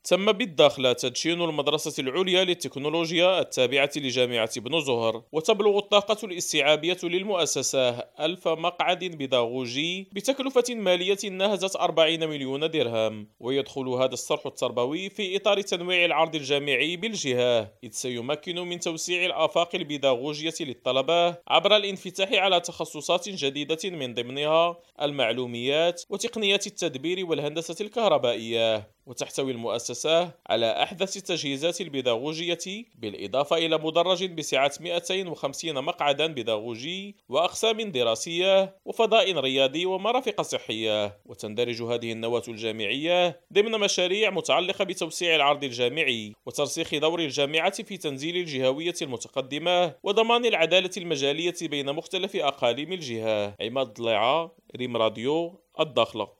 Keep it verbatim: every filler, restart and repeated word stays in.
تم بالداخلة تدشين المدرسة العليا للتكنولوجيا التابعة لجامعة ابن زهر، وتبلغ الطاقة الاستيعابية للمؤسسة ألف مقعد بيداغوجي بتكلفة مالية ناهزت أربعين مليون درهم. ويدخل هذا الصرح التربوي في إطار تنويع العرض الجامعي بالجهة، إذ سيمكن من توسيع الآفاق البيداغوجية للطلبة عبر الانفتاح على تخصصات جديدة من ضمنها المعلوميات وتقنيات التدبير والهندسة الكهربائية. وتحتوي المؤسسة على أحدث التجهيزات البيداغوجية، بالإضافة إلى مدرج بسعة مئتين وخمسين مقعدا بيداغوجي وأقسام دراسية وفضاء رياضي ومرافق صحية. وتندرج هذه النواة الجامعية ضمن مشاريع متعلقة بتوسيع العرض الجامعي وترسيخ دور الجامعة في تنزيل الجهوية المتقدمة وضمان العدالة المجالية بين مختلف أقاليم الجهة. عماد ضليعة، ريم راديو، الداخلة.